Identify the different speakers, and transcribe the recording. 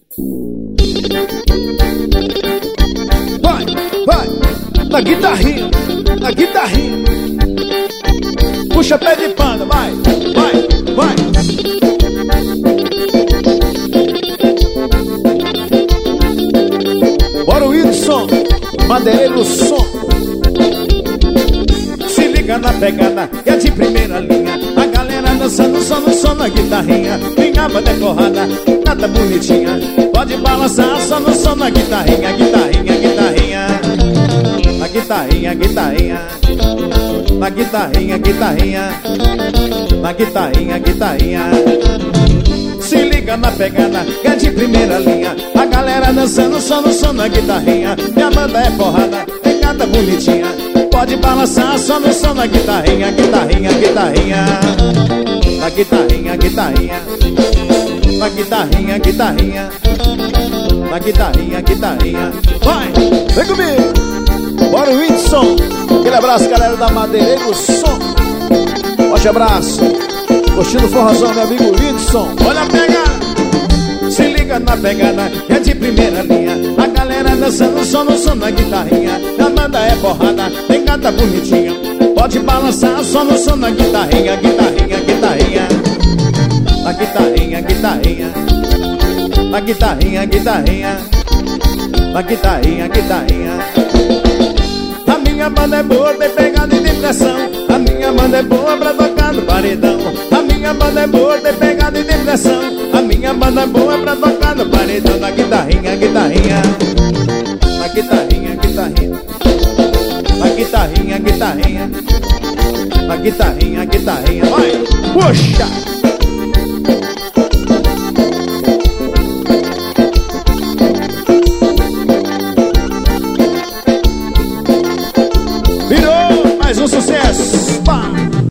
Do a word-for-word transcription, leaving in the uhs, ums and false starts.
Speaker 1: Vai, vai, na guitarrinha, na guitarrinha. Puxa pé de panda, vai, vai, vai. Bora o Wilson, madeireiro som. Se liga na pegada, que é de primeira linha. A galera dançando só no som na guitarrinha. Minha banda é porrada, nada bonitinha. Pode balançar só no som na guitarrinha. Guitarrinha, guitarrinha. Na guitarrinha, guitarrinha. Na guitarrinha, guitarrinha. Na guitarrinha, guitarrinha. Se liga na pegada, que é de primeira linha. A galera dançando só no som na guitarrinha. Minha banda é porrada, tem gata bonitinha. Pode balançar só no som na guitarrinha. Guitarrinha, guitarrinha. Na guitarrinha, guitarrinha. Na guitarrinha, guitarrinha. Na guitarrinha, guitarrinha. Vai, vem comigo. Bora o Whitson. Aquele abraço, galera da Madeireiro Som. Forte abraço. Curtindo forrozão, meu amigo Whitson. Olha a pegada. Se liga na pegada, que é de primeira linha. A galera dançando só no som na guitarrinha. A banda é porrada, tem gata bonitinha. Pode balançar só no som na guitarrinha. Guitarrinha, guitarrinha. Na guitarrinha, guitarrinha. Na guitarrinha, guitarrinha. Na guitarrinha, guitarrinha. A minha banda é boa, tem pegada e depressão. A minha banda é boa pra tocar no paredão. A minha banda é boa, tem pegada e depressão. A minha banda é boa pra tocar no paredão. Na guitarrinha, guitarrinha. Na guitarrinha, guitarrinha. Na guitarrinha, guitarrinha. Na guitarrinha, guitarrinha. Vai, puxa! Virou mais um sucesso.